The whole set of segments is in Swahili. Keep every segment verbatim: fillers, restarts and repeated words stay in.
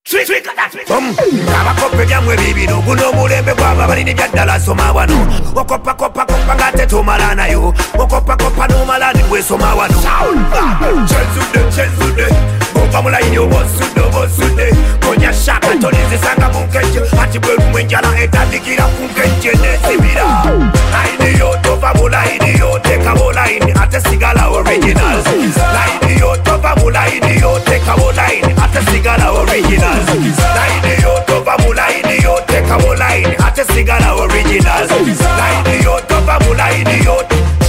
abakope byamwe bibino guno mulembe gwaba balini byaddala soma wano okopakopakopa nga tetomala nayo okopakopa nomalani bwesoma wano kyenzude kyenzude gomba mulayini obosudde obosudde konya shaka tolizisanga munkenje ati bwerumwe enjala etandikira kunkenje nesibira layini yo tova mulayini yo teka mulayini ate sigala original layini yo tova mulayini yo teka mulayini ate sigala original layini yo tova mulayini yo teka mulayini ate sigala original layini yo tova mulayini yo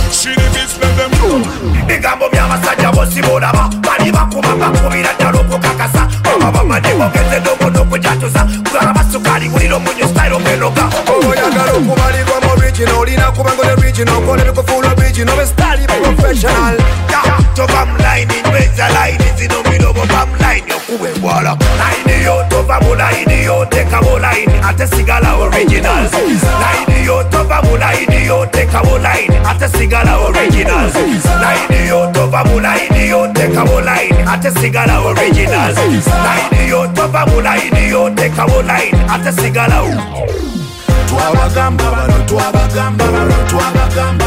bigambo by'abasajja bosibolaba bali bakuba bakubira ddala okukakasa oba bamadde bogeze n'omuno okujatuza kulaba basukali buliro munyo style ogenoga oyagala okubalirwa mu original olina kuba ngo original kola bikufuula original bestali professional tova mulayini nyweza layini zino mirobo ba mulayini okuba engwala layini yo tova mulayini yo teka mulayini ate sigala original layini yo tova mulayini yo teka mulayini ate sigala original layini yo tova mulayini yo teka mulayini ate sigala original layini yo tova mulayini yo teka mulayini ate sigala twabagamba bano twabagamba bano twabagamba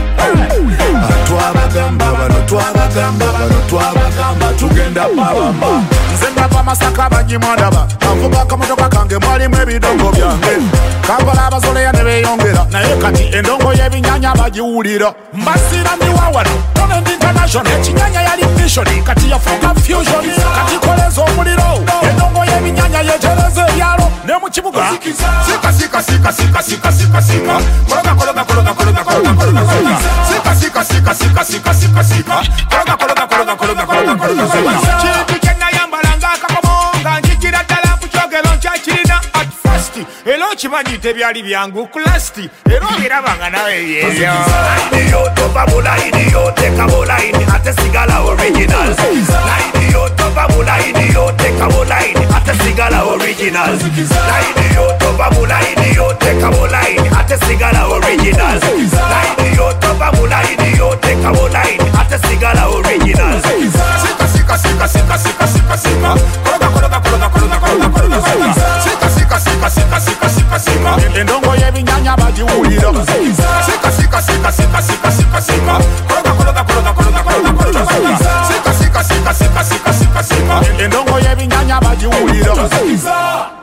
twabagamba bano twabagamba bano twabagamba tugenda babamba nze ndava Masaka banyimwandaba avuga akamotoka kange mwalimu ebidongo byange kakola abazoleya ne beeyongera naye kati endongo y'ebinyanya bagiwulira mbasira ndiwa wano Torrent International ekinyanya yali mission kati yafuuka fusion kati koleza omuliro endongo y'ebinyanya yetereze ebyalo ne mu kibuga sika sika sika sika sika sika sika kologa kologa kologa kologa kologa kologa sika sika sika sika sika sika sika kologa kologa kologa kologa kologa kologa sika kena yambalanga akamonga njikira ddala kukyogero nkyakirina at first elo kimanyite byali byangu kulasti ero birabanga nawe byebyo layini yo tova mulayini yo teka mulayini ate sigala original layini yo tova mulayini yo teka mulayini ate sigala original layini yo tova mulayini yo teka mulayini ate sigala original layini yo tova mulayini yo teka mulayini ate sigala original sika sika sika sika sika sika sika kologa kologa kologa kologa kologa kologa sika sika sika sika sika sika sika endongo y'ebinyanya bagiwulira sika sika sika sika sika sika sika kologa kologa kologa kologa kologa kologa sika sika sika sika sika sika sika endongo y'ebinyanya bagiwulira